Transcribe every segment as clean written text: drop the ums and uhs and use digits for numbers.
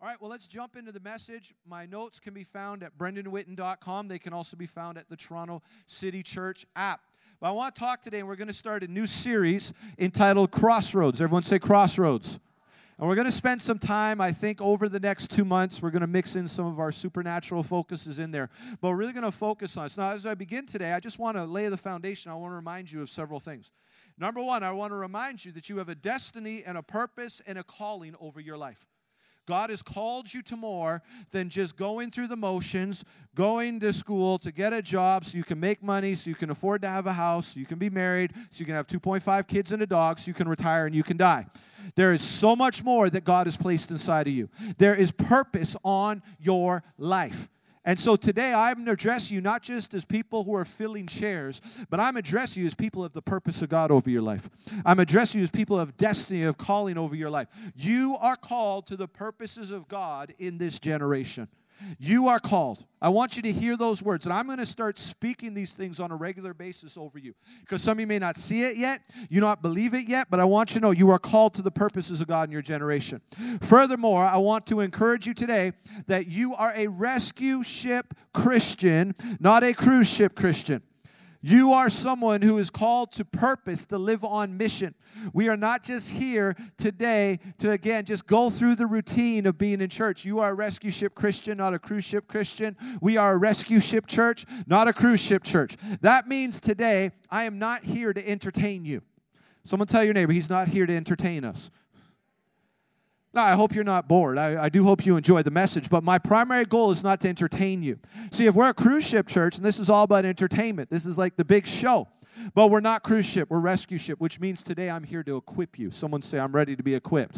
All right, well, let's jump into the message. My notes can be found at brendanwitten.com. They can also be found at the Toronto City Church app. But I want to talk today, and we're going to start a new series entitled Crossroads. Everyone say Crossroads. And we're going to spend some time, I think, over the next 2 months. We're going to mix in some of our supernatural focuses in there. But we're really going to focus on it. So now, as I begin today, I just want to lay the foundation. I want to remind you of several things. Number one, I want to remind you that you have a destiny and a purpose and a calling over your life. God has called you to more than just going through the motions, going to school to get a job so you can make money, so you can afford to have a house, so you can be married, so you can have 2.5 kids and a dog, so you can retire and you can die. There is so much more that God has placed inside of you. There is purpose on your life. And so today I'm going to address you not just as people who are filling chairs, but I'm addressing you as people of the purpose of God over your life. I'm addressing you as people of destiny, of calling over your life. You are called to the purposes of God in this generation. You are called. I want you to hear those words. And I'm going to start speaking these things on a regular basis over you. Because some of you may not see it yet. You not believe it yet. But I want you to know you are called to the purposes of God in your generation. Furthermore, I want to encourage you today that you are a rescue ship Christian, not a cruise ship Christian. You are someone who is called to purpose, to live on mission. We are not just here today to, again, just go through the routine of being in church. You are a rescue ship Christian, not a cruise ship Christian. We are a rescue ship church, not a cruise ship church. That means today, I am not here to entertain you. Someone tell your neighbor, he's not here to entertain us. Now, I hope you're not bored. I do hope you enjoy the message, but my primary goal is not to entertain you. See, if we're a cruise ship church, and this is all about entertainment, this is like the big show, but we're not cruise ship, we're rescue ship, which means today I'm here to equip you. Someone say, I'm ready to be equipped.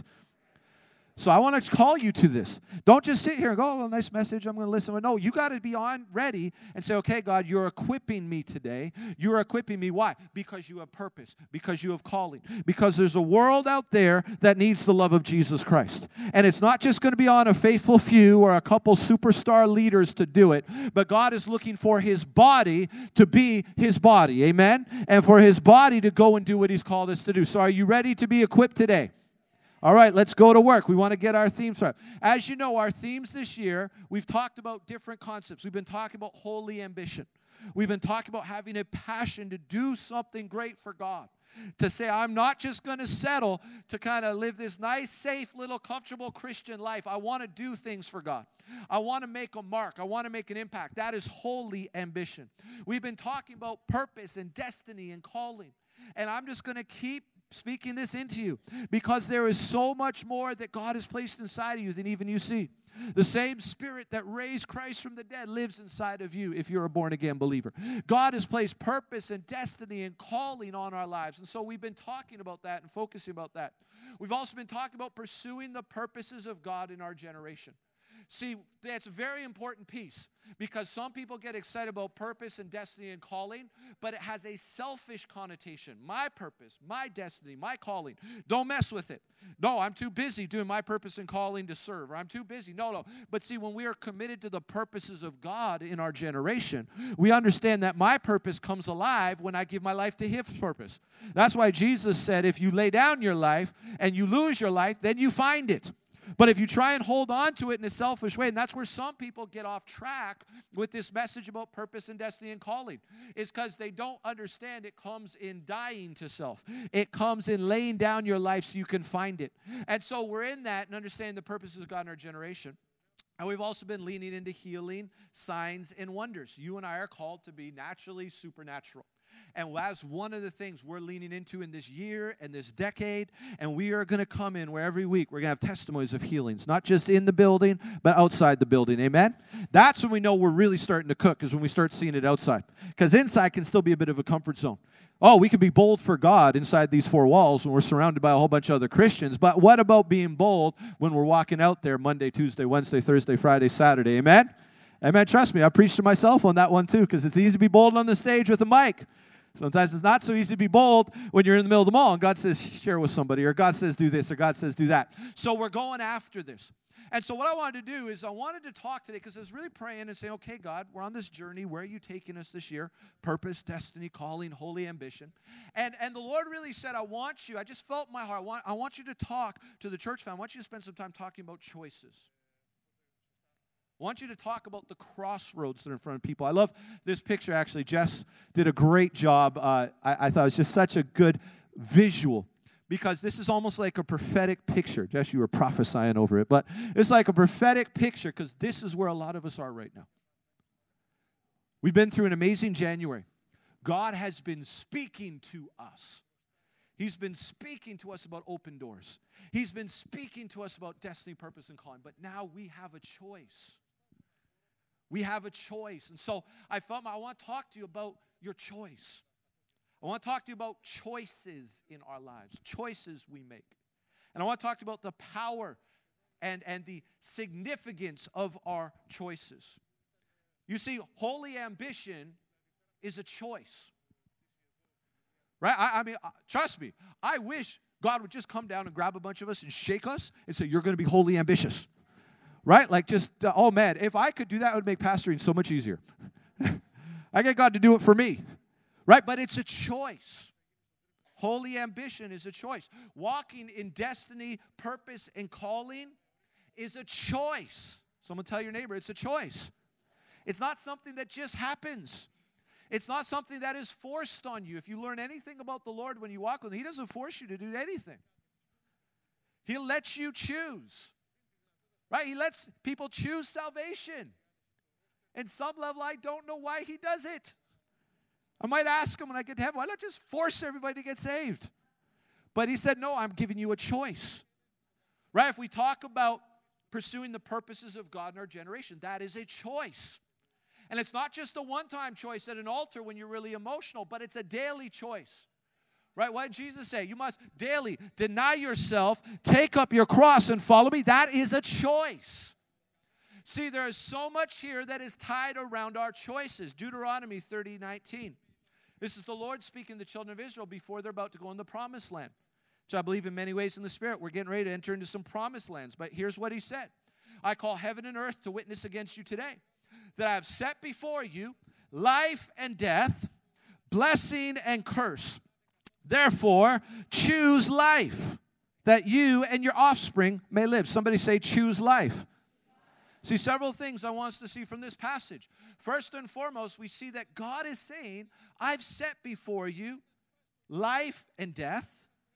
So I want to call you to this. Don't just sit here and go, oh, well, nice message, I'm going to listen. No, you got to be on ready and say, okay, God, you're equipping me today. You're equipping me. Why? Because you have purpose. Because you have calling. Because there's a world out there that needs the love of Jesus Christ. And it's not just going to be on a faithful few or a couple superstar leaders to do it, but God is looking for His body to be His body. Amen? And for His body to go and do what He's called us to do. So are you ready to be equipped today? All right, let's go to work. We want to get our themes right. As you know, our themes this year, we've talked about different concepts. We've been talking about holy ambition. We've been talking about having a passion to do something great for God. To say, I'm not just going to settle to kind of live this nice, safe, little, comfortable Christian life. I want to do things for God. I want to make a mark. I want to make an impact. That is holy ambition. We've been talking about purpose and destiny and calling. And I'm just going to keep speaking this into you because there is so much more that God has placed inside of you than even you see. The same Spirit that raised Christ from the dead lives inside of you if you're a born-again believer. God has placed purpose and destiny and calling on our lives. And so we've been talking about that and focusing about that. We've also been talking about pursuing the purposes of God in our generation. See, that's a very important piece because some people get excited about purpose and destiny and calling, but it has a selfish connotation. My purpose, my destiny, my calling. Don't mess with it. No, I'm too busy doing my purpose and calling to serve, or I'm too busy. No. But see, when we are committed to the purposes of God in our generation, we understand that my purpose comes alive when I give my life to His purpose. That's why Jesus said, if you lay down your life and you lose your life, then you find it. But if you try and hold on to it in a selfish way, and that's where some people get off track with this message about purpose and destiny and calling, is because they don't understand it comes in dying to self. It comes in laying down your life so you can find it. And so we're in that and understanding the purposes of God in our generation. And we've also been leaning into healing, signs, and wonders. You and I are called to be naturally supernatural. And that's one of the things we're leaning into in this year and this decade. And we are going to come in where every week we're going to have testimonies of healings, not just in the building, but outside the building. Amen? That's when we know we're really starting to cook, is when we start seeing it outside. Because inside can still be a bit of a comfort zone. Oh, we can be bold for God inside these four walls when we're surrounded by a whole bunch of other Christians. But what about being bold when we're walking out there Monday, Tuesday, Wednesday, Thursday, Friday, Saturday? Amen? Amen. Trust me, I preached to myself on that one too, because it's easy to be bold on the stage with a mic. Sometimes it's not so easy to be bold when you're in the middle of the mall and God says, share with somebody, or God says, do this, or God says, do that. So we're going after this. And so what I wanted to do is I wanted to talk today because I was really praying and saying, okay, God, we're on this journey. Where are you taking us this year? Purpose, destiny, calling, holy ambition. And the Lord really said, I just felt in my heart, I want you to talk to the church family. I want you to spend some time talking about choices. I want you to talk about the crossroads that are in front of people. I love this picture, actually. Jess did a great job. I thought it was just such a good visual, because this is almost like a prophetic picture. Jess, you were prophesying over it, but it's like a prophetic picture, because this is where a lot of us are right now. We've been through an amazing January. God has been speaking to us. He's been speaking to us about open doors. He's been speaking to us about destiny, purpose, and calling. But now we have a choice. We have a choice. And so I want to talk to you about your choice. I want to talk to you about choices in our lives, choices we make. And I want to talk to you about the power and the significance of our choices. You see, holy ambition is a choice. Right? I mean, trust me, I wish God would just come down and grab a bunch of us and shake us and say, you're going to be wholly ambitious. Right? Like just, oh man, if I could do that, it would make pastoring so much easier. I get God to do it for me. Right? But it's a choice. Holy ambition is a choice. Walking in destiny, purpose, and calling is a choice. Someone tell your neighbor, it's a choice. It's not something that just happens. It's not something that is forced on you. If you learn anything about the Lord when you walk with Him, He doesn't force you to do anything. He'll let you choose. Right? He lets people choose salvation. And some level, I don't know why He does it. I might ask Him when I get to heaven, why not just force everybody to get saved? But He said, no, I'm giving you a choice. Right? If we talk about pursuing the purposes of God in our generation, that is a choice. And it's not just a one-time choice at an altar when you're really emotional, but it's a daily choice. Right? What did Jesus say? You must daily deny yourself, take up your cross, and follow me. That is a choice. See, there is so much here that is tied around our choices. Deuteronomy 30:19. This is the Lord speaking to the children of Israel before they're about to go in the promised land, which I believe in many ways in the Spirit. We're getting ready to enter into some promised lands. But here's what He said. I call heaven and earth to witness against you today, that I have set before you life and death, blessing and curse. Therefore, choose life, that you and your offspring may live. Somebody say, choose life. See, several things I want us to see from this passage. First and foremost, we see that God is saying, I've set before you life and death,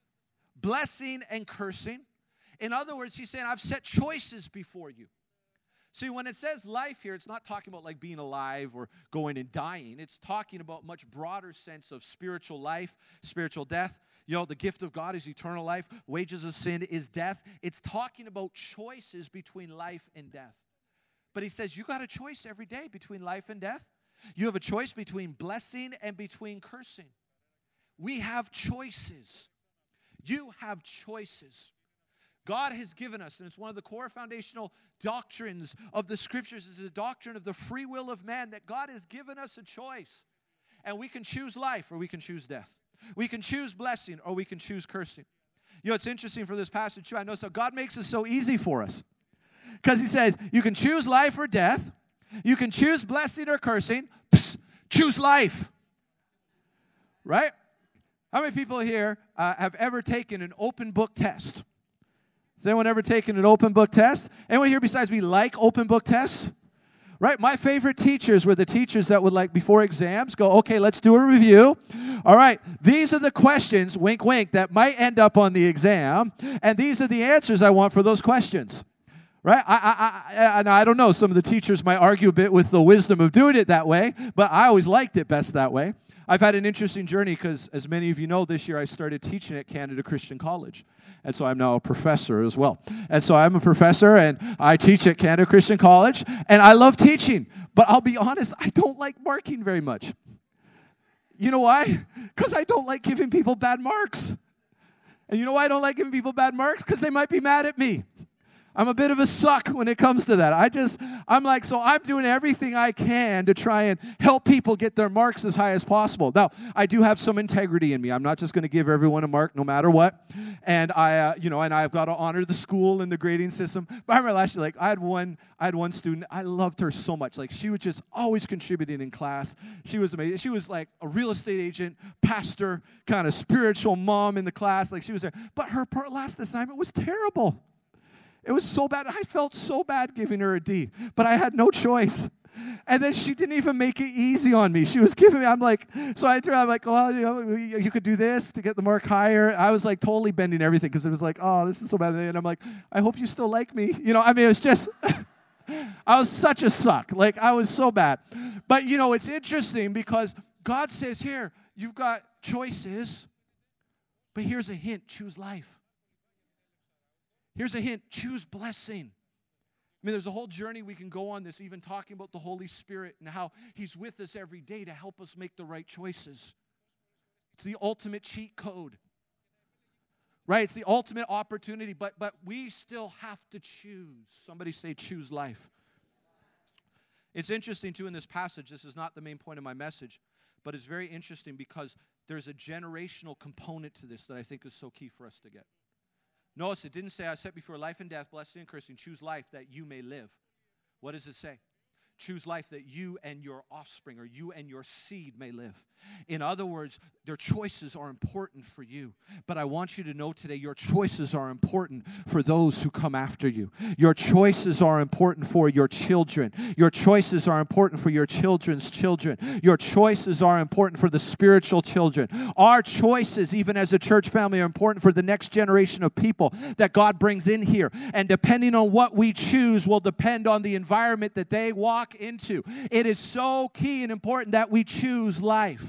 blessing and cursing. In other words, He's saying, I've set choices before you. See, when it says life here, it's not talking about like being alive or going and dying. It's talking about much broader sense of spiritual life, spiritual death. You know, the gift of God is eternal life. Wages of sin is death. It's talking about choices between life and death. But He says, you got a choice every day between life and death. You have a choice between blessing and between cursing. We have choices. You have choices. God has given us, and it's one of the core foundational doctrines of the Scriptures, is the doctrine of the free will of man, that God has given us a choice. And we can choose life or we can choose death. We can choose blessing or we can choose cursing. You know, it's interesting for this passage too. I know so God makes it so easy for us. Because He says, you can choose life or death. You can choose blessing or cursing. Psst, choose life. Right? How many people here have ever taken an open book test? Has anyone ever taken an open book test? Anyone here besides me like open book tests? Right? My favorite teachers were the teachers that would, like, before exams, go, okay, let's do a review. All right, these are the questions, wink, wink, that might end up on the exam, and these are the answers I want for those questions. Right? I don't know. Some of the teachers might argue a bit with the wisdom of doing it that way, but I always liked it best that way. I've had an interesting journey because, as many of you know, this year I started teaching at Canada Christian College. And so I'm now a professor as well. And so I'm a professor, and I teach at Canada Christian College, and I love teaching. But I'll be honest, I don't like marking very much. You know why? Because I don't like giving people bad marks. And you know why I don't like giving people bad marks? Because they might be mad at me. I'm a bit of a suck when it comes to that. I'm doing everything I can to try and help people get their marks as high as possible. Now, I do have some integrity in me. I'm not just going to give everyone a mark no matter what. And I've got to honor the school and the grading system. But I remember last year, I had one student. I loved her so much. She was just always contributing in class. She was amazing. She was like a real estate agent, pastor, kind of spiritual mom in the class. She was there. But her last assignment was terrible. It was so bad. I felt so bad giving her a D, but I had no choice. And then she didn't even make it easy on me. She was giving me, I'm like, oh, you could do this to get the mark higher. I was like totally bending everything because it was like, oh, this is so bad. And I'm like, I hope you still like me. It was just, I was such a suck. Like, I was so bad. But, it's interesting because God says here, you've got choices, but here's a hint, choose life. Here's a hint, choose blessing. There's a whole journey we can go on this, even talking about the Holy Spirit and how He's with us every day to help us make the right choices. It's the ultimate cheat code, right? It's the ultimate opportunity, but we still have to choose. Somebody say, choose life. It's interesting, too, in this passage. This is not the main point of my message, but it's very interesting because there's a generational component to this that I think is so key for us to get. Notice it didn't say, I set before life and death, blessing and cursing. Choose life that you may live. What does it say? Choose life that you and your offspring or you and your seed may live. In other words, their choices are important for you. But I want you to know today, your choices are important for those who come after you. Your choices are important for your children. Your choices are important for your children's children. Your choices are important for the spiritual children. Our choices, even as a church family, are important for the next generation of people that God brings in here. And depending on what we choose will depend on the environment that they walk into. It is so key and important that we choose life.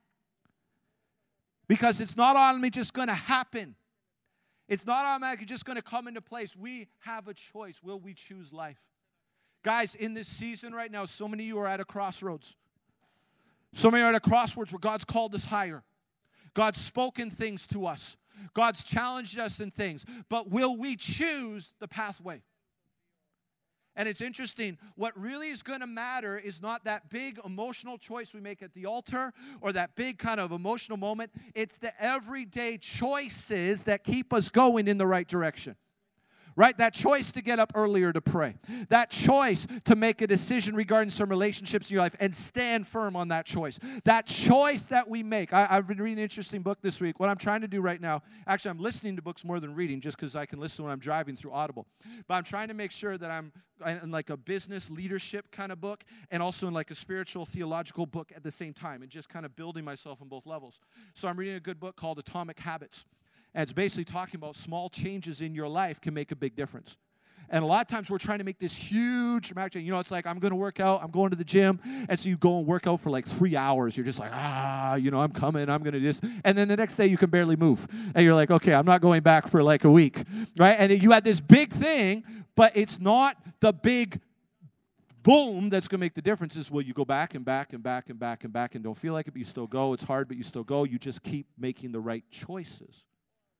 Because it's not only just going to happen. It's not automatically just going to come into place. We have a choice. Will we choose life? Guys, in this season right now, so many of you are at a crossroads. So many are at a crossroads where God's called us higher. God's spoken things to us. God's challenged us in things. But will we choose the pathway? And it's interesting, what really is going to matter is not that big emotional choice we make at the altar or that big kind of emotional moment. It's the everyday choices that keep us going in the right direction. Right? That choice to get up earlier to pray. That choice to make a decision regarding some relationships in your life and stand firm on that choice. That choice that we make. I've been reading an interesting book this week. What I'm trying to do right now, actually I'm listening to books more than reading just because I can listen when I'm driving through Audible. But I'm trying to make sure that I'm in like a business leadership kind of book and also in like a spiritual theological book at the same time and just kind of building myself on both levels. So I'm reading a good book called Atomic Habits. And it's basically talking about small changes in your life can make a big difference. And a lot of times we're trying to make this huge dramatic change. It's like, I'm going to work out, I'm going to the gym. And so you go and work out for like 3 hours. You're just like, I'm coming, I'm going to do this. And then the next day you can barely move. And you're like, okay, I'm not going back for like a week. Right? And you had this big thing, but it's not the big boom that's going to make the difference. Is will you go back and back and back and back and back and don't feel like it, but you still go. It's hard, but you still go. You just keep making the right choices.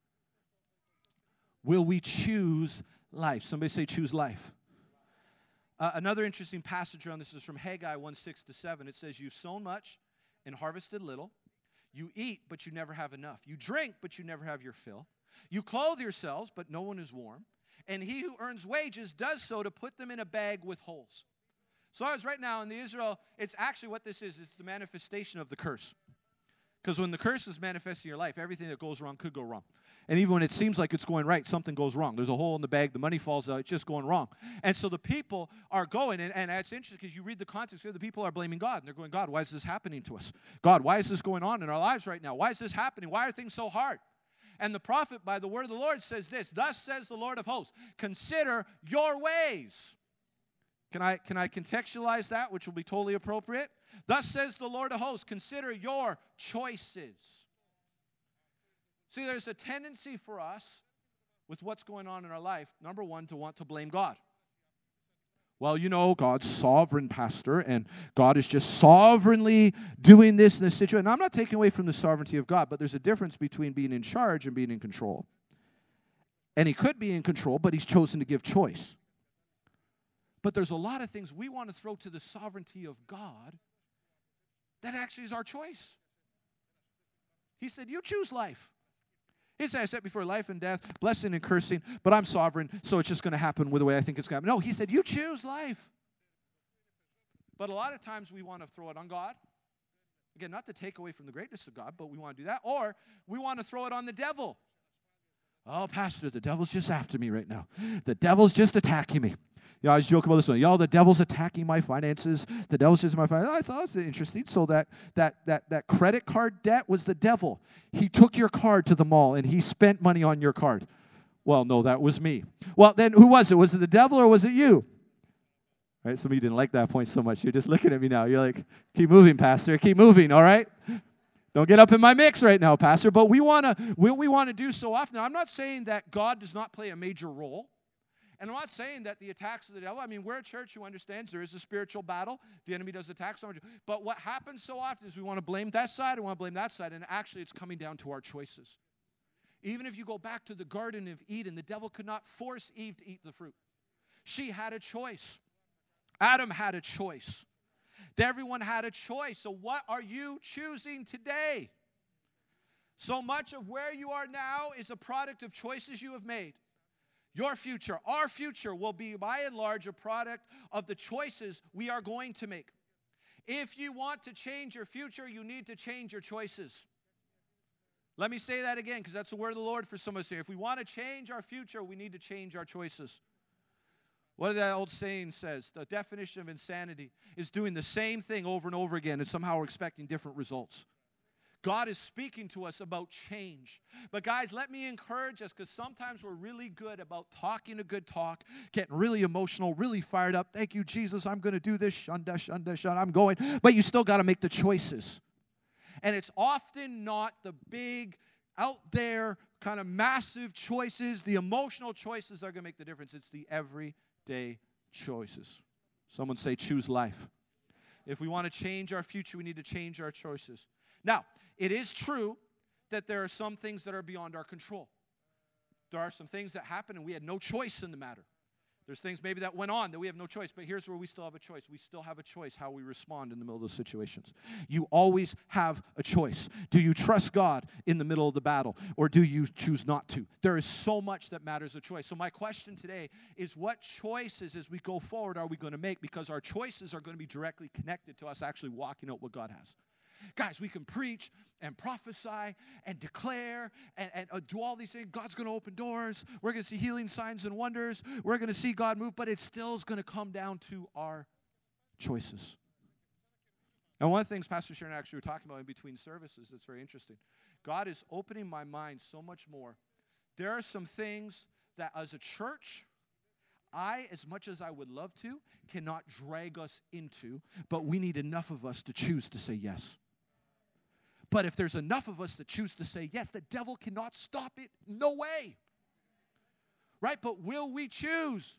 Will we choose life? Somebody say choose life. Another interesting passage around this is from Haggai 1:6-7. It says, you've sown much and harvested little. You eat, but you never have enough. You drink, but you never have your fill. You clothe yourselves, but no one is warm. And he who earns wages does so to put them in a bag with holes. So I was right now in the Israel, it's actually what this is. It's the manifestation of the curse. Because when the curse is manifesting in your life, everything that goes wrong could go wrong. And even when it seems like it's going right, something goes wrong. There's a hole in the bag, the money falls out, it's just going wrong. And so the people are going, and it's interesting because you read the context here, the people are blaming God. And they're going, God, why is this happening to us? God, why is this going on in our lives right now? Why is this happening? Why are things so hard? And the prophet, by the word of the Lord, says this, thus says the Lord of hosts, consider your ways. Can I contextualize that, which will be totally appropriate? Thus says the Lord of hosts, consider your choices. See, there's a tendency for us with what's going on in our life, number one, to want to blame God. Well, God's sovereign, Pastor, and God is just sovereignly doing this in this situation. And I'm not taking away from the sovereignty of God, but there's a difference between being in charge and being in control. And he could be in control, but he's chosen to give choice. But there's a lot of things we want to throw to the sovereignty of God that actually is our choice. He said, you choose life. He said, I set before life and death, blessing and cursing, but I'm sovereign, so it's just going to happen with the way I think it's going to happen. No, he said, you choose life. But a lot of times we want to throw it on God. Again, not to take away from the greatness of God, but we want to do that. Or we want to throw it on the devil. Oh, Pastor, the devil's just after me right now. The devil's just attacking me. I was joking about this one. The devil's attacking my finances. The devil's just my finances. I thought that's interesting. So that credit card debt was the devil. He took your card to the mall, and he spent money on your card. Well, no, that was me. Well, then who was it? Was it the devil or was it you? Right? Some of you didn't like that point so much. You're just looking at me now. You're like, keep moving, Pastor. Keep moving, all right? Don't get up in my mix right now, Pastor. But we want to do so often. Now, I'm not saying that God does not play a major role. And I'm not saying that the attacks of the devil, we're a church who understands there is a spiritual battle. The enemy does attack so much. But what happens so often is we want to blame that side, we want to blame that side, and actually it's coming down to our choices. Even if you go back to the Garden of Eden, the devil could not force Eve to eat the fruit. She had a choice. Adam had a choice. Everyone had a choice. So what are you choosing today? So much of where you are now is a product of choices you have made. Your future, our future, will be by and large a product of the choices we are going to make. If you want to change your future, you need to change your choices. Let me say that again, because that's the word of the Lord for some of us here. If we want to change our future, we need to change our choices. What that old saying says, the definition of insanity is doing the same thing over and over again, and somehow we're expecting different results. God is speaking to us about change. But guys, let me encourage us, because sometimes we're really good about talking a good talk, getting really emotional, really fired up. Thank you, Jesus. I'm going to do this. Shunda, shunda, shunda. I'm going. But you still got to make the choices. And it's often not the big, out there, kind of massive choices, the emotional choices that are going to make the difference. It's the everyday choices. Someone say, choose life. If we want to change our future, we need to change our choices. Now, it is true that there are some things that are beyond our control. There are some things that happen and we had no choice in the matter. There's things maybe that went on that we have no choice, but here's where we still have a choice. We still have a choice how we respond in the middle of those situations. You always have a choice. Do you trust God in the middle of the battle, or do you choose not to? There is so much that matters a choice. So my question today is, what choices as we go forward are we going to make? Because our choices are going to be directly connected to us actually walking out what God has. Guys, we can preach and prophesy and declare and do all these things. God's going to open doors. We're going to see healing signs and wonders. We're going to see God move, but it still is going to come down to our choices. And one of the things Pastor Sharon actually were talking about in between services that's very interesting. God is opening my mind so much more. There are some things that as a church, as much as I would love to, cannot drag us into, but we need enough of us to choose to say yes. But if there's enough of us that choose to say yes, the devil cannot stop it. No way. Right? But will we choose?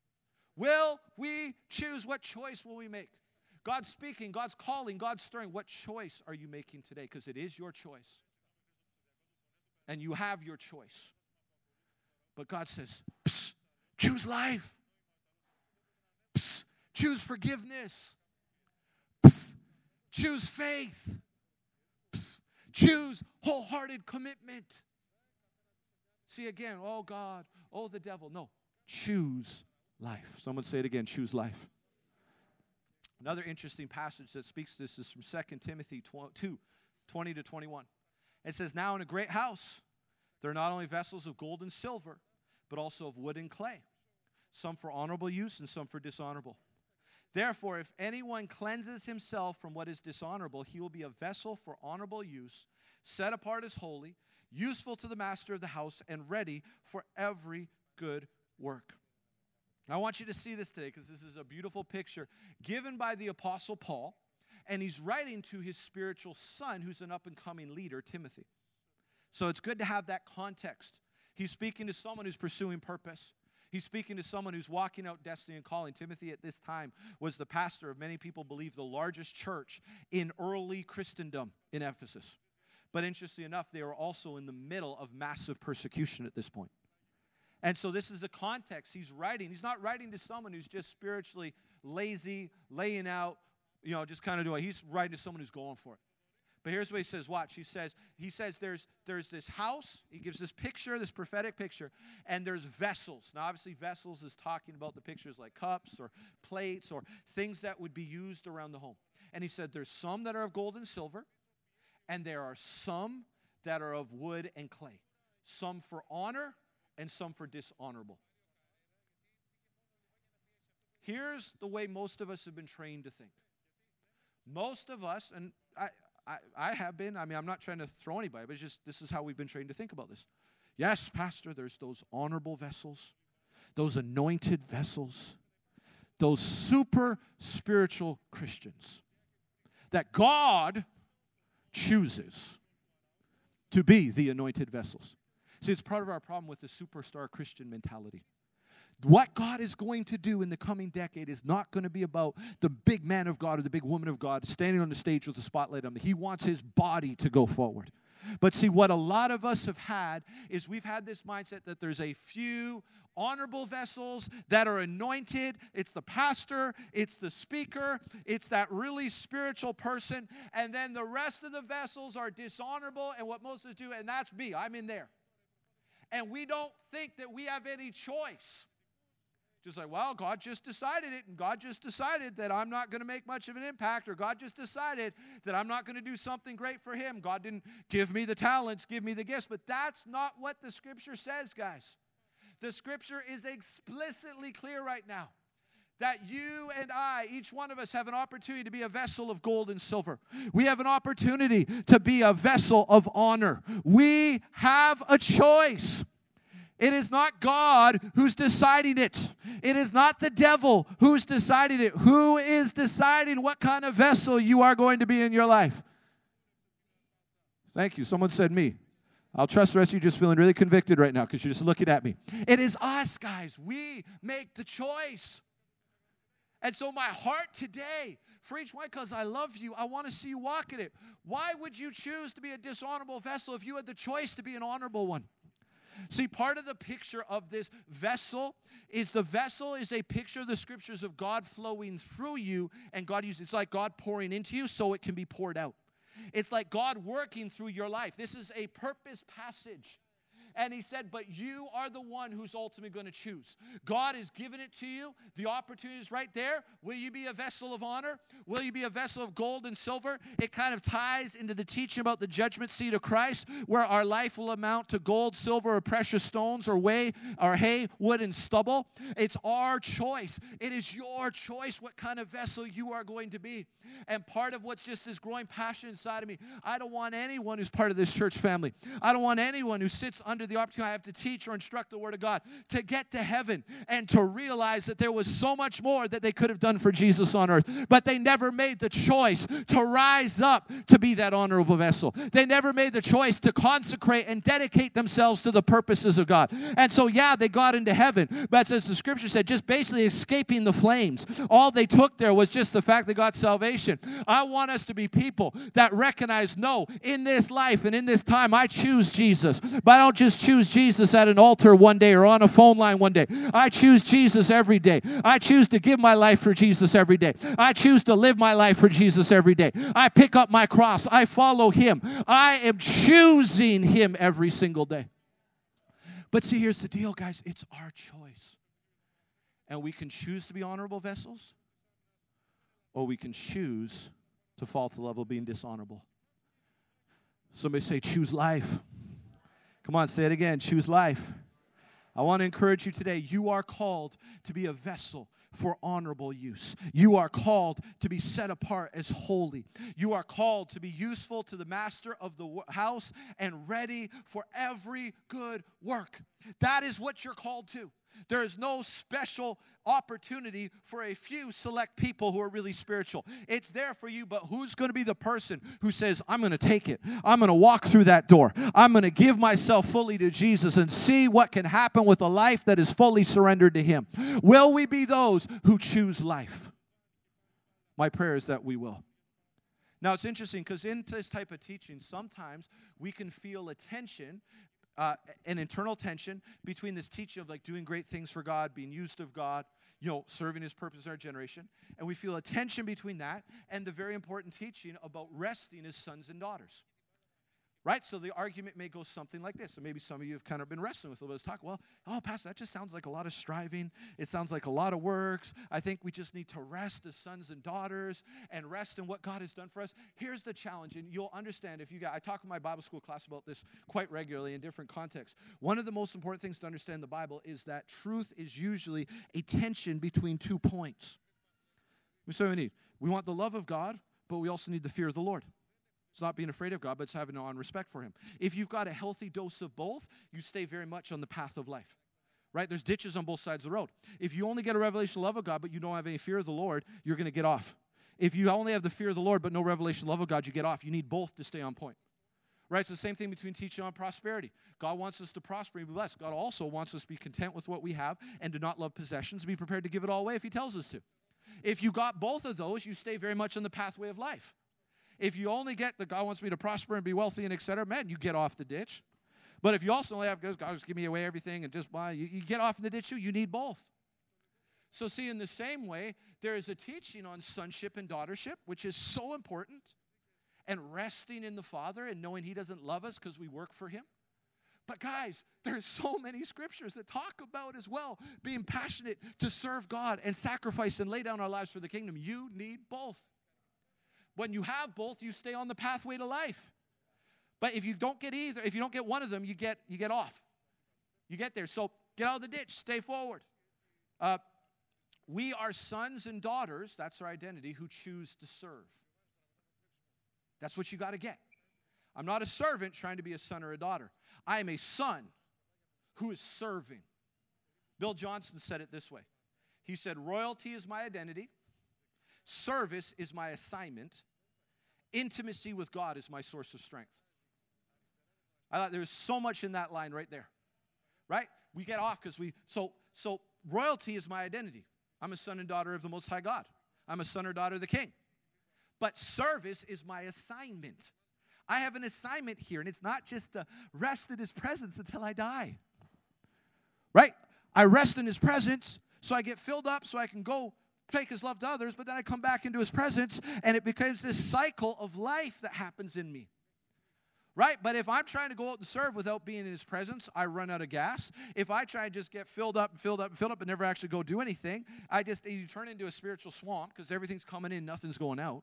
Will we choose? What choice will we make? God's speaking, God's calling, God's stirring. What choice are you making today? Because it is your choice. And you have your choice. But God says, choose life. Choose forgiveness. Choose faith. Choose wholehearted commitment. See again, oh God, oh the devil. No, choose life. Someone say it again, choose life. Another interesting passage that speaks to this is from 2 Timothy 2, 20 to 21. It says, now in a great house, there are not only vessels of gold and silver, but also of wood and clay, some for honorable use and some for dishonorable. Therefore, if anyone cleanses himself from what is dishonorable, he will be a vessel for honorable use, set apart as holy, useful to the master of the house, and ready for every good work. I want you to see this today because this is a beautiful picture given by the Apostle Paul, and he's writing to his spiritual son who's an up-and-coming leader, Timothy. So it's good to have that context. He's speaking to someone who's pursuing purpose. He's speaking to someone who's walking out destiny and calling. Timothy at this time was the pastor of, many people believe, the largest church in early Christendom in Ephesus. But interestingly enough, they were also in the middle of massive persecution at this point. And so this is the context he's writing. He's not writing to someone who's just spiritually lazy, laying out, just kind of doing. He's writing to someone who's going for it. But here's what he says. Watch. He says there's this house. He gives this picture, this prophetic picture, and there's vessels. Now, obviously, vessels is talking about the pictures like cups or plates or things that would be used around the home. And he said there's some that are of gold and silver, and there are some that are of wood and clay. Some for honor and some for dishonorable. Here's the way most of us have been trained to think. Most of us, and I have been, I'm not trying to throw anybody, but it's just this is how we've been trained to think about this. Yes, Pastor, there's those honorable vessels, those anointed vessels, those super spiritual Christians that God chooses to be the anointed vessels. See, it's part of our problem with the superstar Christian mentality. What God is going to do in the coming decade is not going to be about the big man of God or the big woman of God standing on the stage with a spotlight on them. He wants his body to go forward. But see, what a lot of us have had is we've had this mindset that there's a few honorable vessels that are anointed. It's the pastor, it's the speaker, it's that really spiritual person, and then the rest of the vessels are dishonorable, and what most of us do, and that's me, I'm in there. And we don't think that we have any choice. Just like, well, God just decided it, and God just decided that I'm not going to make much of an impact, or God just decided that I'm not going to do something great for him. God didn't give me the talents, give me the gifts. But that's not what the Scripture says, guys. The Scripture is explicitly clear right now that you and I, each one of us, have an opportunity to be a vessel of gold and silver. We have an opportunity to be a vessel of honor. We have a choice. It is not God who's deciding it. It is not the devil who's deciding it. Who is deciding what kind of vessel you are going to be in your life? Thank you. Someone said me. I'll trust the rest of you just feeling really convicted right now because you're just looking at me. It is us, guys. We make the choice. And so my heart today, for each one, because I love you, I want to see you walk in it. Why would you choose to be a dishonorable vessel if you had the choice to be an honorable one? See, part of the picture of this vessel is a picture of the Scriptures of God flowing through you, and God uses it's like God pouring into you so it can be poured out. It's like God working through your life. This is a purpose passage. And he said, but you are the one who's ultimately going to choose. God has given it to you. The opportunity is right there. Will you be a vessel of honor? Will you be a vessel of gold and silver? It kind of ties into the teaching about the judgment seat of Christ, where our life will amount to gold, silver, or precious stones, or hay, wood, and stubble. It's our choice. It is your choice what kind of vessel you are going to be. And part of what's just this growing passion inside of me, I don't want anyone who's part of this church family. I don't want anyone who sits under the opportunity I have to teach or instruct the Word of God to get to heaven and to realize that there was so much more that they could have done for Jesus on earth. But they never made the choice to rise up to be that honorable vessel. They never made the choice to consecrate and dedicate themselves to the purposes of God. And so, yeah, they got into heaven, but as the Scripture said, just basically escaping the flames. All they took there was just the fact they got salvation. I want us to be people that recognize, no, in this life and in this time, I choose Jesus. But I don't just choose Jesus at an altar one day or on a phone line one day. I choose Jesus every day. I choose to give my life for Jesus every day. I choose to live my life for Jesus every day. I pick up my cross. I follow him. I am choosing him every single day. But see, here's the deal, guys. It's our choice. And we can choose to be honorable vessels, or we can choose to fall to the level of being dishonorable. Somebody say, choose life. Come on, say it again. Choose life. I want to encourage you today. You are called to be a vessel for honorable use. You are called to be set apart as holy. You are called to be useful to the master of the house and ready for every good work. That is what you're called to. There is no special opportunity for a few select people who are really spiritual. It's there for you, but who's going to be the person who says, I'm going to take it. I'm going to walk through that door. I'm going to give myself fully to Jesus and see what can happen with a life that is fully surrendered to him. Will we be those who choose life? My prayer is that we will. Now, it's interesting because in this type of teaching, sometimes we can feel a tension, an internal tension between this teaching of like doing great things for God, being used of God, serving his purpose in our generation. And we feel a tension between that and the very important teaching about resting as sons and daughters. Right? So the argument may go something like this. So maybe some of you have kind of been wrestling with a little bit of talk. Well, oh, Pastor, that just sounds like a lot of striving. It sounds like a lot of works. I think we just need to rest as sons and daughters and rest in what God has done for us. Here's the challenge, and you'll understand if you got, I talk in my Bible school class about this quite regularly in different contexts. One of the most important things to understand in the Bible is that truth is usually a tension between 2 points. So we need. We want the love of God, but we also need the fear of the Lord. It's not being afraid of God, but it's having on respect for him. If you've got a healthy dose of both, you stay very much on the path of life. Right? There's ditches on both sides of the road. If you only get a revelation love of God, but you don't have any fear of the Lord, you're going to get off. If you only have the fear of the Lord, but no revelation love of God, you get off. You need both to stay on point. Right? It's the same thing between teaching on prosperity. God wants us to prosper and be blessed. God also wants us to be content with what we have and to not love possessions and be prepared to give it all away if he tells us to. If you got both of those, you stay very much on the pathway of life. If you only get that God wants me to prosper and be wealthy and et cetera, man, you get off the ditch. But if you also only have God just give me away everything and just buy, you get off in the ditch too. You need both. So see, in the same way, there is a teaching on sonship and daughtership, which is so important, and resting in the Father and knowing he doesn't love us because we work for him. But guys, there's so many scriptures that talk about as well being passionate to serve God and sacrifice and lay down our lives for the kingdom. You need both. When you have both, you stay on the pathway to life. But if you don't get either, if you don't get one of them, you get off. You get there. So get out of the ditch. Stay forward. We are sons and daughters, that's our identity, who choose to serve. That's what you got to get. I'm not a servant trying to be a son or a daughter. I am a son who is serving. Bill Johnson said it this way. He said, royalty is my identity. Service is my assignment. Intimacy with God is my source of strength. I thought there's so much in that line right there. Right? We get off because so royalty is my identity. I'm a son and daughter of the Most High God. I'm a son or daughter of the King. But service is my assignment. I have an assignment here, and it's not just to rest in his presence until I die. Right? I rest in his presence so I get filled up so I can go take his love to others, but then I come back into his presence, and it becomes this cycle of life that happens in me. Right? But if I'm trying to go out and serve without being in his presence, I run out of gas. If I try and just get filled up, but never actually go do anything, you turn into a spiritual swamp because everything's coming in, nothing's going out.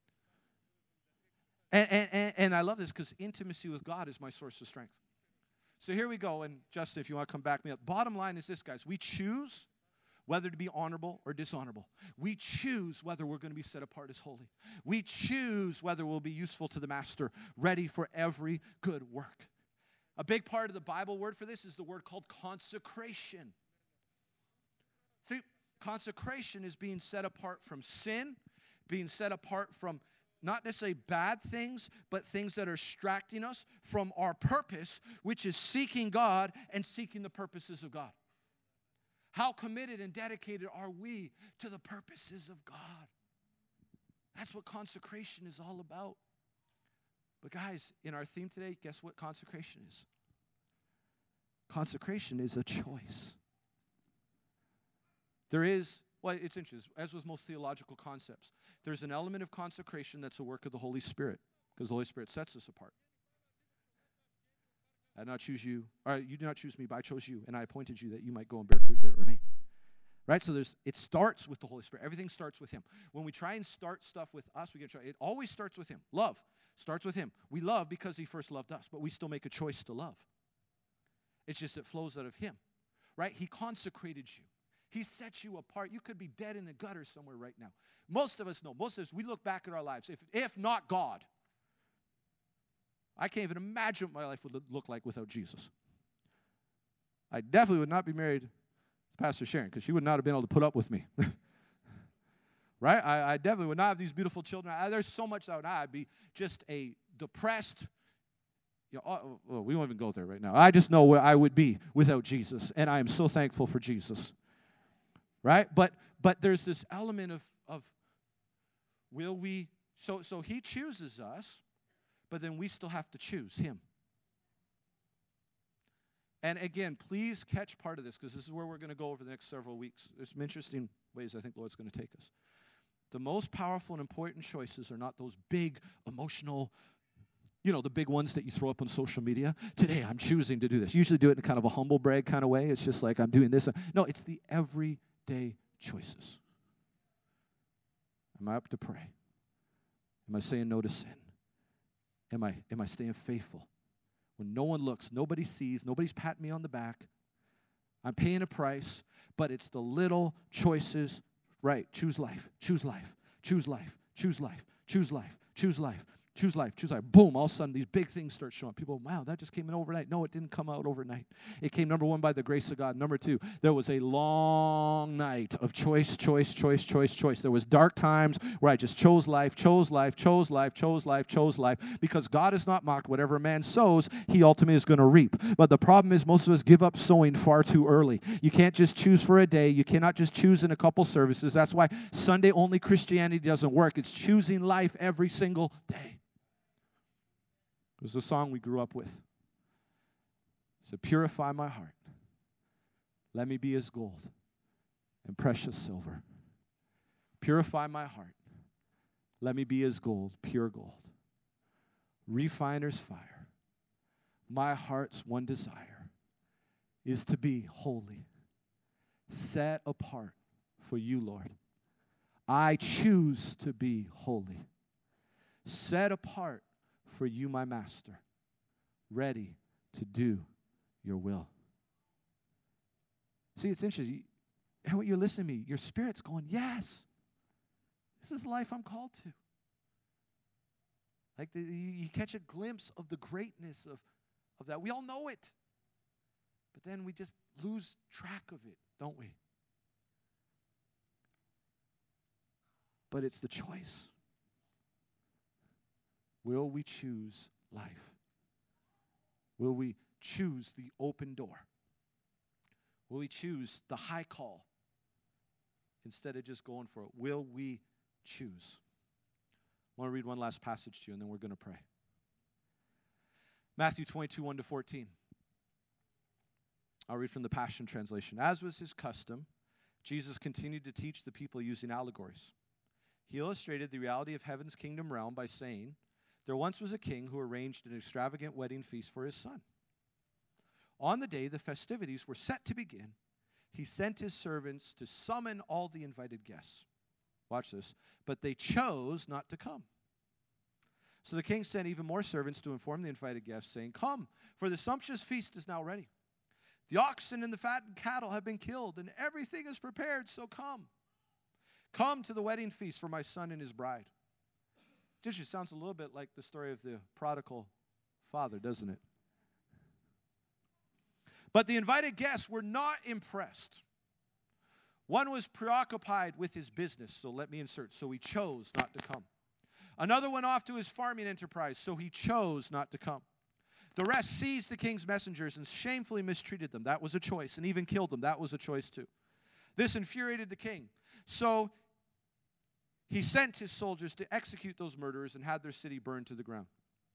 And I love this because intimacy with God is my source of strength. So here we go, and Justin, if you want to come back me up. Bottom line is this, guys. We choose whether to be honorable or dishonorable. We choose whether we're going to be set apart as holy. We choose whether we'll be useful to the master, ready for every good work. A big part of the Bible word for this is the word called consecration. See, consecration is being set apart from sin, being set apart from not necessarily bad things, but things that are distracting us from our purpose, which is seeking God and seeking the purposes of God. How committed and dedicated are we to the purposes of God? That's what consecration is all about. But guys, in our theme today, guess what consecration is? Consecration is a choice. There is, well, it's interesting, as with most theological concepts, there's an element of consecration that's a work of the Holy Spirit, because the Holy Spirit sets us apart. I did not choose you, or you did not choose me, but I chose you, and I appointed you that you might go and bear fruit that remain. Right? So it starts with the Holy Spirit. Everything starts with him. When we try and start stuff with us, it always starts with him. Love starts with him. We love because he first loved us, but we still make a choice to love. It's just it flows out of him. Right? He consecrated you. He set you apart. You could be dead in the gutter somewhere right now. Most of us know. Most of us, we look back at our lives. If not God, I can't even imagine what my life would look like without Jesus. I definitely would not be married to Pastor Sharon because she would not have been able to put up with me. Right? I definitely would not have these beautiful children. There's so much that I'd be just a depressed. Well, we won't even go there right now. I just know where I would be without Jesus, and I am so thankful for Jesus. Right? But there's this element of will we, so he chooses us, but then we still have to choose him. And again, please catch part of this, because this is where we're going to go over the next several weeks. There's some interesting ways I think the Lord's going to take us. The most powerful and important choices are not those big, emotional, You know, the big ones that you throw up on social media. Today, I'm choosing to do this. You usually do it in kind of a humble brag kind of way. It's just like, I'm doing this. No, it's the everyday choices. Am I up to pray? Am I saying no to sin? Am I staying faithful? When no one looks, nobody sees, nobody's patting me on the back. I'm paying a price, but it's the little choices. Right, choose life, choose life, choose life, choose life, choose life, choose life, choose life, choose life. Boom, all of a sudden these big things start showing. People, wow, that just came in overnight. No, it didn't come out overnight. It came, number one, by the grace of God. Number two, there was a long night of choice. There was dark times where I just chose life, because God is not mocked. Whatever a man sows, he ultimately is going to reap. But the problem is most of us give up sowing far too early. You can't just choose for a day. You cannot just choose in a couple services. That's why Sunday-only Christianity doesn't work. It's choosing life every single day. It was a song we grew up with. It said, purify my heart. Let me be as gold and precious silver. Purify my heart. Let me be as gold, pure gold. Refiner's fire. My heart's one desire is to be holy, set apart for you, Lord. I choose to be holy, set apart for you, my master, ready to do your will. See, it's interesting. And what you're listening to me, your spirit's going, yes, this is the life I'm called to. Like you catch a glimpse of the greatness of that. We all know it. But then we just lose track of it, don't we? But it's the choice. Will we choose life? Will we choose the open door? Will we choose the high call instead of just going for it? Will we choose? I want to read one last passage to you, and then we're going to pray. Matthew 22, 1-14. I'll read from the Passion Translation. As was his custom, Jesus continued to teach the people using allegories. He illustrated the reality of heaven's kingdom realm by saying, there once was a king who arranged an extravagant wedding feast for his son. On the day the festivities were set to begin, he sent his servants to summon all the invited guests. Watch this. But they chose not to come. So the king sent even more servants to inform the invited guests, saying, come, for the sumptuous feast is now ready. The oxen and the fattened cattle have been killed, and everything is prepared, so come. Come to the wedding feast for my son and his bride. It just sounds a little bit like the story of the prodigal father, doesn't it? But the invited guests were not impressed. One was preoccupied with his business, so let me insert, so he chose not to come. Another went off to his farming enterprise, so he chose not to come. The rest seized the king's messengers and shamefully mistreated them. That was a choice, and even killed them. That was a choice too. This infuriated the king. So he sent his soldiers to execute those murderers and had their city burned to the ground.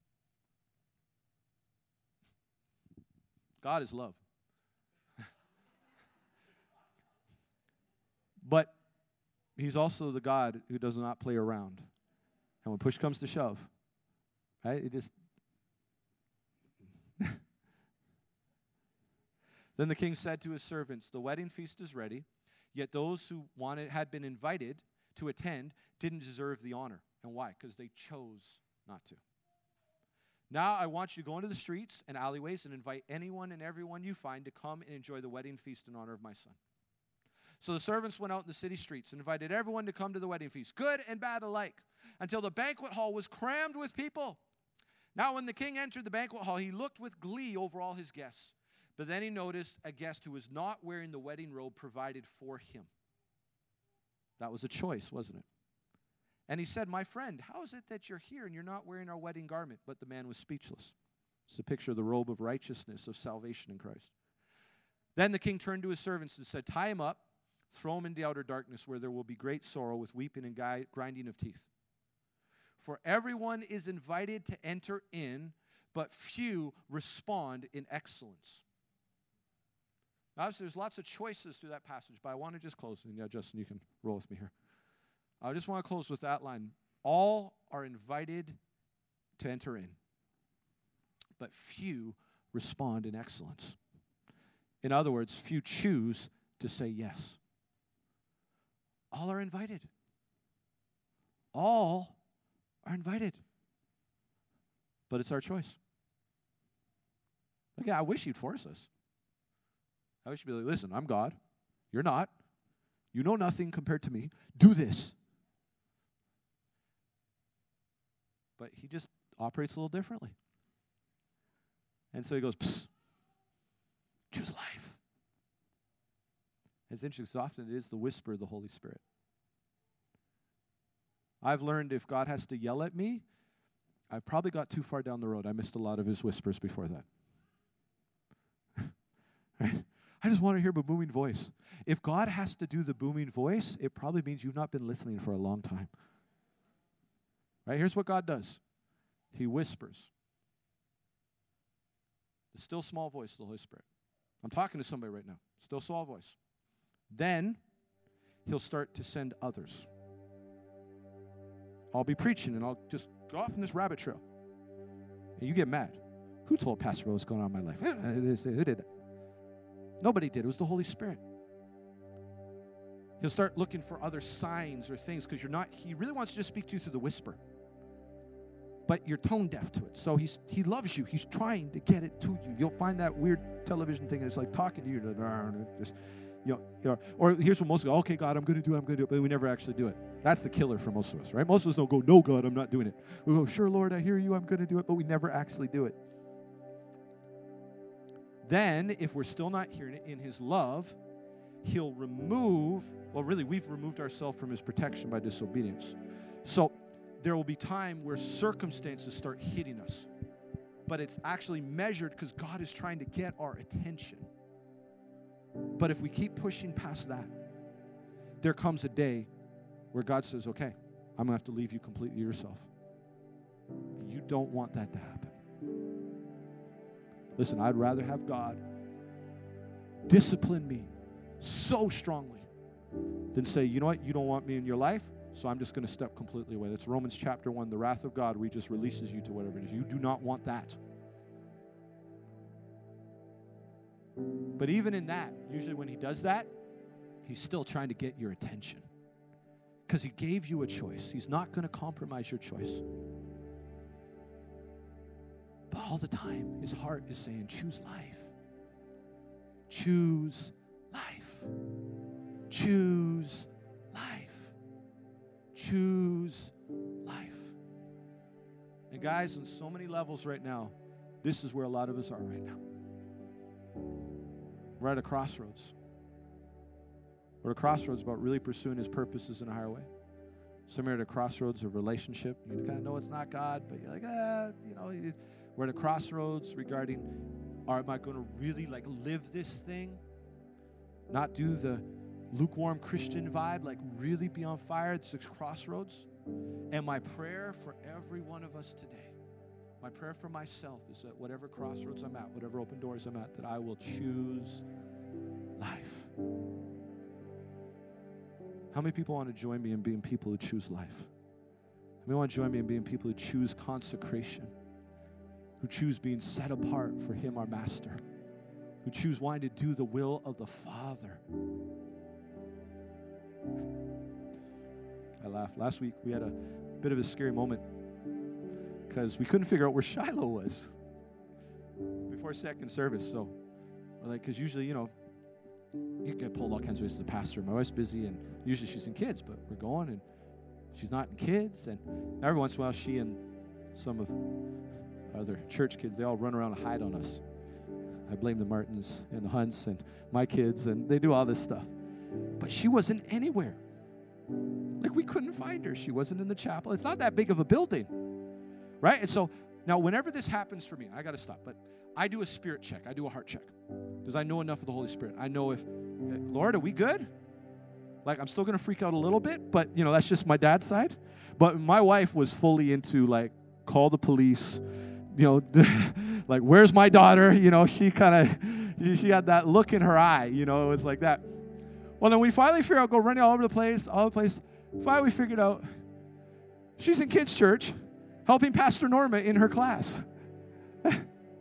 God is love. But he's also the God who does not play around. And when push comes to shove, right, it just... Then the king said to his servants, the wedding feast is ready, yet those who had been invited to attend didn't deserve the honor. And why? Because they chose not to. Now I want you to go into the streets and alleyways and invite anyone and everyone you find to come and enjoy the wedding feast in honor of my son. So the servants went out in the city streets and invited everyone to come to the wedding feast, good and bad alike, until the banquet hall was crammed with people. Now when the king entered the banquet hall, he looked with glee over all his guests. But then he noticed a guest who was not wearing the wedding robe provided for him. That was a choice, wasn't it? And he said, my friend, how is it that you're here and you're not wearing our wedding garment? But the man was speechless. It's a picture of the robe of righteousness, of salvation in Christ. Then the king turned to his servants and said, tie him up, throw him into outer darkness where there will be great sorrow with weeping and grinding of teeth. For everyone is invited to enter in, but few respond in excellence. Obviously, there's lots of choices through that passage, but I want to just close. And yeah, Justin, you can roll with me here. I just want to close with that line. All are invited to enter in, but few respond in excellence. In other words, few choose to say yes. All are invited. All are invited. But it's our choice. Okay, I wish he'd force us. I wish he'd be like, listen, I'm God. You're not. You know nothing compared to me. Do this. But he just operates a little differently. And so he goes, psst, choose life. It's interesting, because often it is the whisper of the Holy Spirit. I've learned if God has to yell at me, I've probably got too far down the road. I missed a lot of his whispers before that. Right? I just want to hear a booming voice. If God has to do the booming voice, it probably means you've not been listening for a long time. Right? Here's what God does. He whispers. The still small voice of the Holy Spirit. I'm talking to somebody right now. Still small voice. Then he'll start to send others. I'll be preaching and I'll just go off in this rabbit trail. And you get mad. Who told Pastor Rose what's going on in my life? Who did that? Nobody did. It was the Holy Spirit. He'll start looking for other signs or things because he really wants to just speak to you through the whisper. But you're tone deaf to it. So he loves you. He's trying to get it to you. You'll find that weird television thing and it's like talking to you. Just, or here's what most go, okay, God, I'm going to do it. But we never actually do it. That's the killer for most of us, right? Most of us don't go, no, God, I'm not doing it. We go, sure, Lord, I hear you. I'm going to do it. But we never actually do it. Then, if we're still not hearing it in his love, he'll remove, well, really, we've removed ourselves from his protection by disobedience. So there will be time where circumstances start hitting us. But it's actually measured because God is trying to get our attention. But if we keep pushing past that, there comes a day where God says, okay, I'm going to have to leave you completely to yourself. You don't want that to happen. Listen, I'd rather have God discipline me so strongly than say, you know what, you don't want me in your life, so I'm just going to step completely away. That's Romans chapter 1, the wrath of God, where he just releases you to whatever it is. You do not want that. But even in that, usually when he does that, he's still trying to get your attention. Because he gave you a choice. He's not going to compromise your choice. But all the time, his heart is saying, choose life. Choose life. Choose life. Choose life. And guys, on so many levels right now, this is where a lot of us are right now. We're at a crossroads. We're at a crossroads about really pursuing his purposes in a higher way. Some are at a crossroads of relationship. You kind of know it's not God, but you're like, we're at a crossroads regarding, am I going to really live this thing? Not do the lukewarm Christian vibe, really be on fire. It's a crossroads. And my prayer for every one of us today, my prayer for myself is that whatever crossroads I'm at, whatever open doors I'm at, that I will choose life. How many people want to join me in being people who choose life? How many want to join me in being people who choose consecration? Who choose being set apart for him, our master? Who choose wanting to do the will of the Father? I laughed. Last week we had a bit of a scary moment because we couldn't figure out where Shiloh was before second service. So we're like, because usually, you get pulled all kinds of ways as a pastor. My wife's busy, and usually she's in kids, but we're going, and she's not in kids. And every once in a while, she and some of other church kids, they all run around and hide on us. I blame the Martins and the Hunts and my kids, and they do all this stuff. But she wasn't anywhere. We couldn't find her. She wasn't in the chapel. It's not that big of a building, right? And so now whenever this happens for me, I got to stop, but I do a spirit check. I do a heart check because I know enough of the Holy Spirit. I know if, Lord, are we good? I'm still going to freak out a little bit, but, that's just my dad's side. But my wife was fully into, call the police, where's my daughter? She she had that look in her eye, it was like that. Well, then we finally figured out, go running all over the place. Finally we figured out she's in kids' church helping Pastor Norma in her class.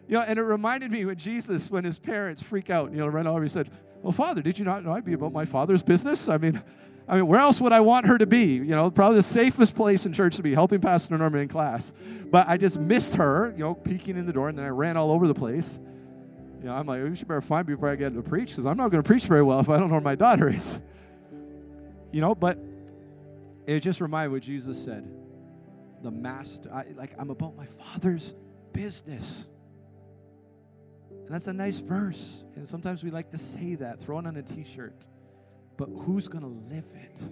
And it reminded me when Jesus, when his parents freak out, run over, he said, well, Father, did you not know I'd be about my Father's business? I mean, where else would I want her to be? Probably the safest place in church to be, helping Pastor Norman in class. But I just missed her, peeking in the door, and then I ran all over the place. I'm like, you should better find me before I get to preach, because I'm not going to preach very well if I don't know where my daughter is. But it just reminded me what Jesus said. The master, I'm about my Father's business. And that's a nice verse. And sometimes we like to say that, throw it on a t-shirt. But who's going to live it?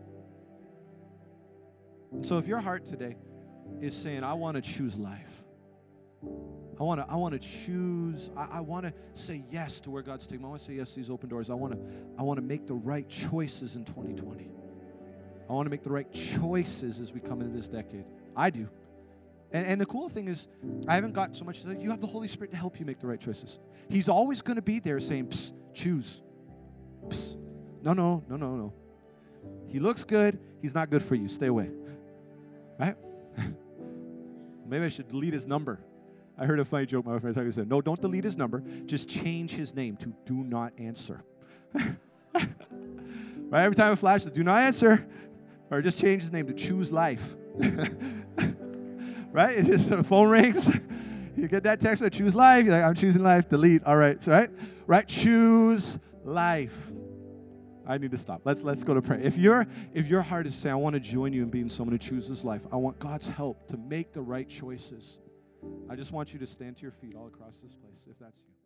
And so if your heart today is saying, I want to choose life. I want to choose, I want to say yes to where God's taking me. I want to say yes to these open doors. I want to make the right choices in 2020. I want to make the right choices as we come into this decade. I do. And the cool thing is, I haven't got so much, you have the Holy Spirit to help you make the right choices. He's always going to be there saying, psst, choose. Psst. No. He looks good. He's not good for you. Stay away. Right? Maybe I should delete his number. I heard a funny joke my friend said, no, don't delete his number. Just change his name to do not answer. Right? Every time it flashes, do not answer. Or just change his name to choose life. Right? It just, the phone rings. You get that text with choose life. You're like, I'm choosing life. Delete. All right. So, right? Choose life. I need to stop. Let's go to pray. If your heart is saying, I want to join you in being someone who chooses life, I want God's help to make the right choices, I just want you to stand to your feet all across this place, if that's you.